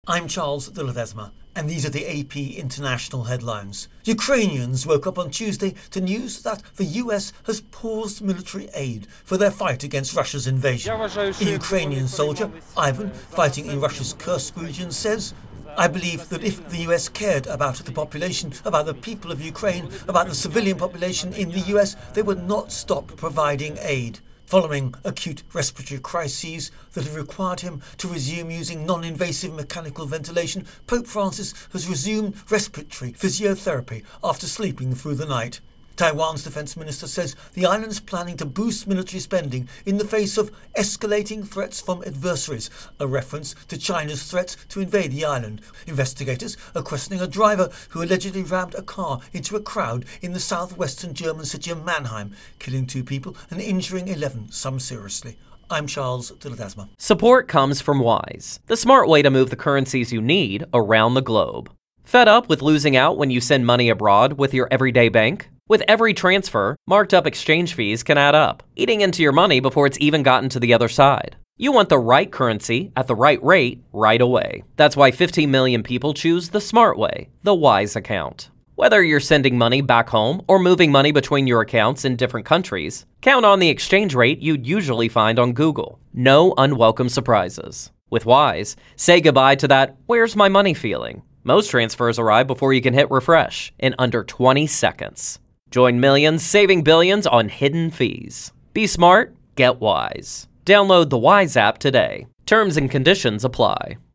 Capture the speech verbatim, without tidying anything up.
I'm Charles de Ledesma, and these are the A P International headlines. Ukrainians woke up on Tuesday to news that the U S has paused military aid for their fight against Russia's invasion. A Ukrainian soldier, Ivan, fighting in Russia's Kursk region, says, "I believe that if the U S cared about the population, about the people of Ukraine, about the civilian population in the U S, they would not stop providing aid." Following acute respiratory crises that have required him to resume using non-invasive mechanical ventilation, Pope Francis has resumed respiratory physiotherapy after sleeping through the night. Taiwan's defense minister says the island is planning to boost military spending in the face of escalating threats from adversaries, a reference to China's threats to invade the island. Investigators are questioning a driver who allegedly rammed a car into a crowd in the southwestern German city of Mannheim, killing two people and injuring eleven, some seriously. I'm Charles de Ledesma. Support comes from Wise, the smart way to move the currencies you need around the globe. Fed up with losing out when you send money abroad with your everyday bank? With every transfer, marked up exchange fees can add up, eating into your money before it's even gotten to the other side. You want the right currency at the right rate right away. That's why fifteen million people choose the smart way, the Wise account. Whether you're sending money back home or moving money between your accounts in different countries, count on the exchange rate you'd usually find on Google. No unwelcome surprises. With Wise, say goodbye to that "where's my money" feeling. Most transfers arrive before you can hit refresh in under twenty seconds. Join millions saving billions on hidden fees. Be smart, get Wise. Download the Wise app today. Terms and conditions apply.